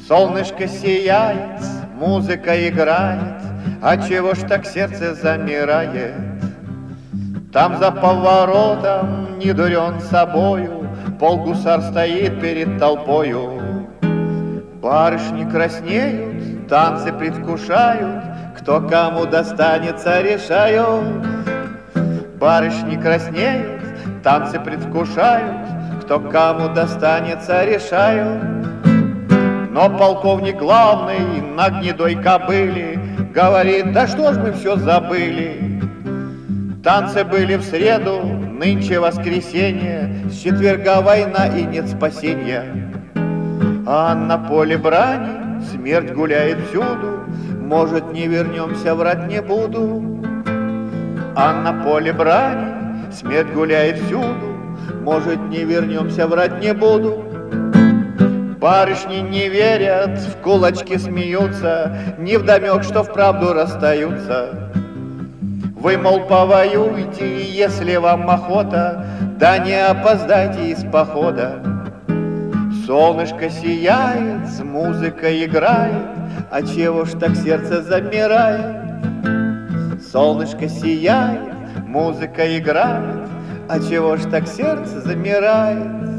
Солнышко сияет, музыка играет, а чего ж так сердце замирает? Там за поворотом, не дурен собою, полгусар стоит перед толпою. Барышни краснеют, танцы предвкушают, кто кому достанется, решают. Барышни краснеют, танцы предвкушают, кто кому достанется, решают. Но полковник главный на гнедой кобыле говорит: да что ж мы все забыли. Танцы были в среду, нынче воскресенье, с четверга война и нет спасения. А на поле брани смерть гуляет всюду, может, не вернемся, врать не буду. А на поле брани смерть гуляет всюду, может, не вернемся, врать не буду. Барышни не верят, в кулачки смеются, невдомек, что вправду расстаются. Вы, мол, повоюйте, если вам охота, да не опоздайте из похода. Солнышко сияет, музыка играет, а чего ж так сердце замирает? Солнышко сияет, музыка играет, а чего ж так сердце замирает?